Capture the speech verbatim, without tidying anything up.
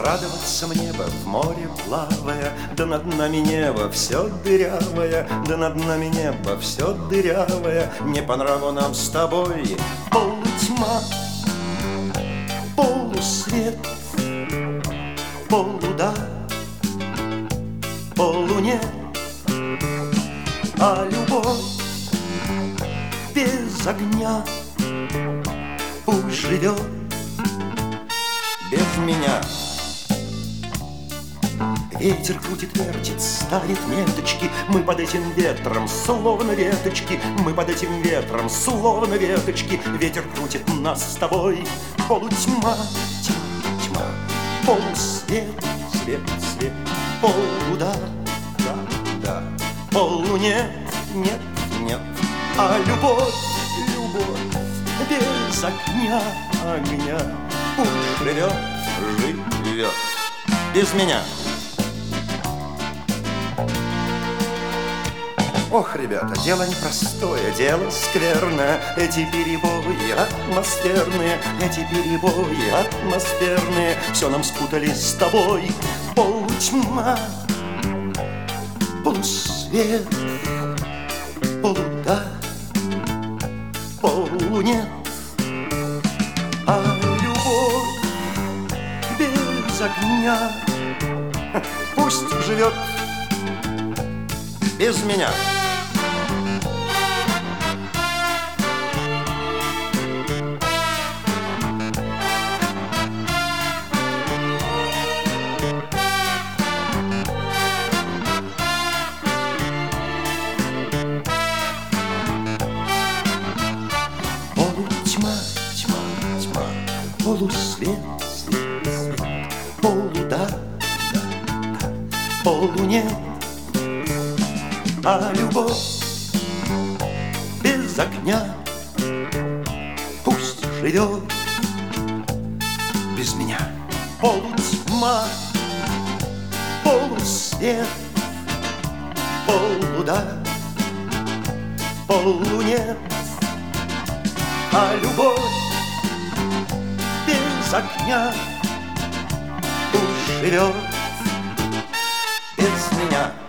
Радоваться мне бы в море плавая, да над нами небо все дырявое, да над нами небо все дырявое. Не по нраву нам с тобой полутьма, полусвет, полуда, полуне, а любовь без огня пусть живет без меня. Ветер крутит, вертит, ставит меточки. Мы под этим ветром, словно веточки. Мы под этим ветром, словно веточки. Ветер крутит нас с тобой. Полутьма, тьма, тьма, полусвет, свет, свет, полуда, да, да, полуне, нет, нет, а любовь, любовь без огня, огня пусть живет, живет без меня. Ох, ребята, дело непростое, дело скверное. Эти перебои атмосферные, эти перебои атмосферные все нам спутали с тобой. Полутьма, полусвет, полуда, полунет, а любовь без огня пусть живет без меня. Полутьма, тьма, тьма, полусвет, свет, свет, полуда, да, да, полунет, а любовь без огня пусть живет без меня. Полутьма, полусвет, полуда, полунет, а любовь без огня пусть живет без меня.